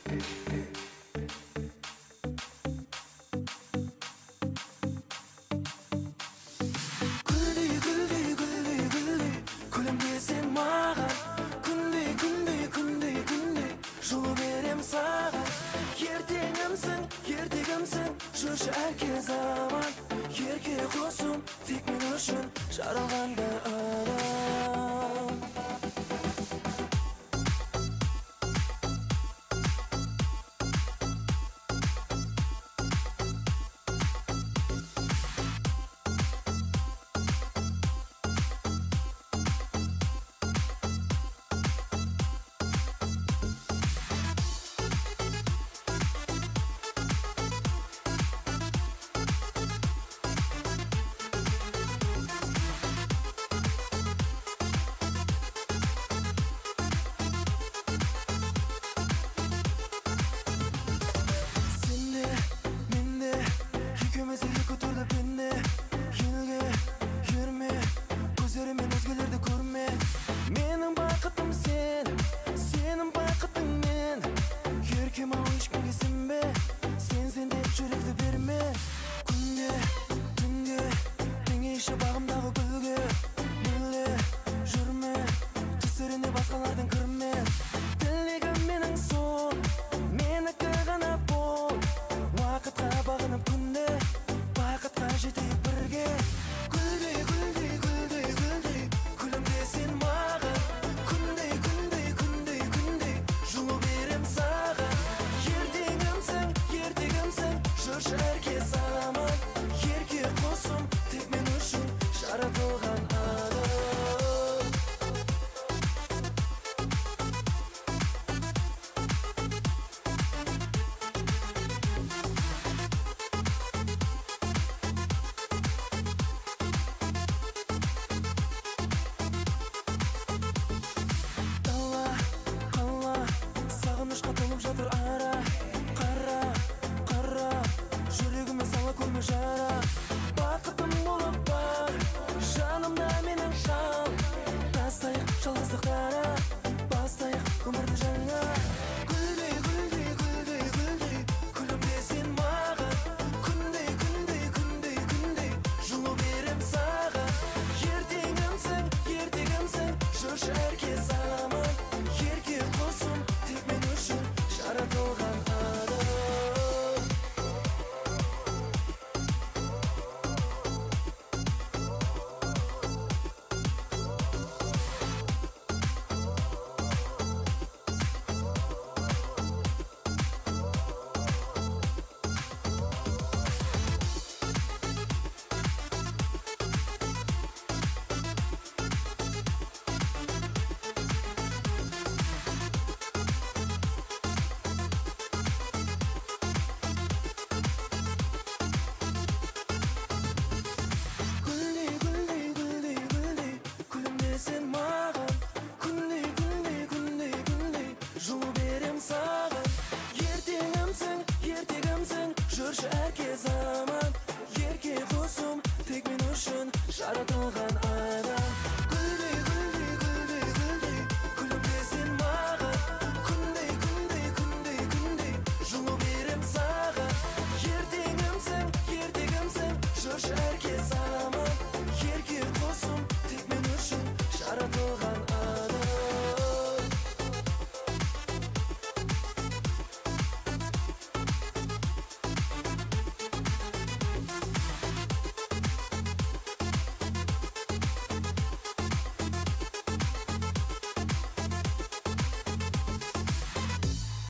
Sen mağan күндей жылу берем саған ертеңімсің жүрші әрке заман ерке қосым тек мен үшін жаралғанда адам бақытым болып бар жанымда менің жан тастайық жалғыздықтары бастайық өмірді жаңа гүлдей күлімде сен маған күндей жылу берем саған ертеңімсің жүрші әрке заман ерке қосым тек мен үшін жаратылған адам Sen mağan күндей жылу берем саған ертеңімсің жүрші